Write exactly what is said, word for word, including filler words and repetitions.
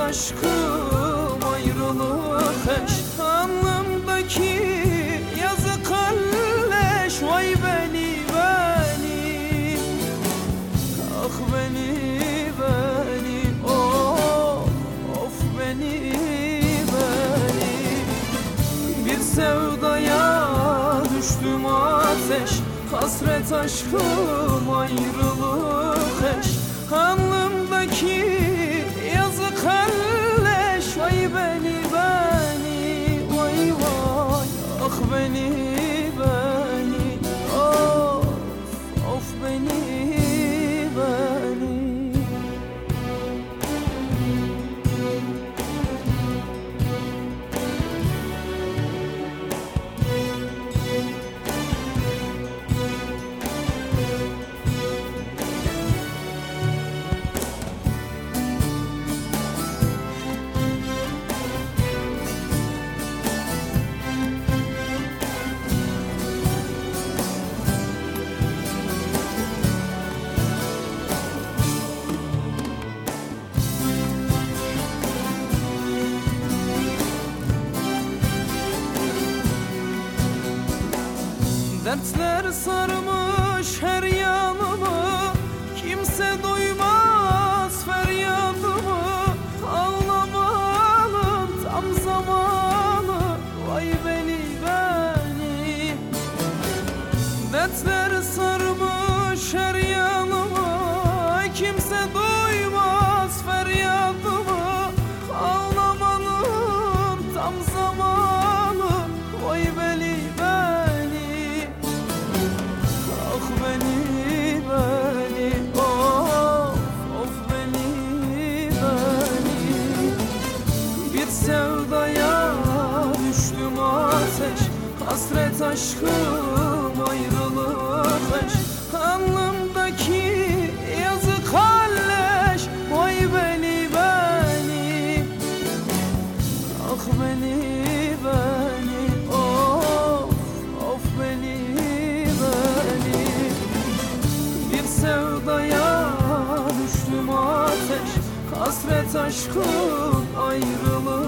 aşkım ayrılık eş, alnımdaki yazı kalleş. Vay beni beni, ah beni beni, oh of beni beni. Bir sevdaya düştüm ateş, hasret aşkım ayrılık eş, alnımdaki yazı kalleş. Vay beni beni, vay vay, ah beni beni, of of beni beni. Dertler sarmış her yanımı, kimse duymaz feryadımı. Ağlamanın tam zamanı, vay beni beni. Dertler sarmış her yanımı, kimse duymaz feryadımı. Ağlamanın tam zamanı, vay beni beni, ah beni beni, of of beni beni. Bir sevdaya düştüm ateş, hasret aşkım ayrılık eş, alnımdaki yazı kalleş. Vay beni beni, ah beni beni, of of beni beni. Bir sevdaya düştüm ateş, hasret aşkım ayrılık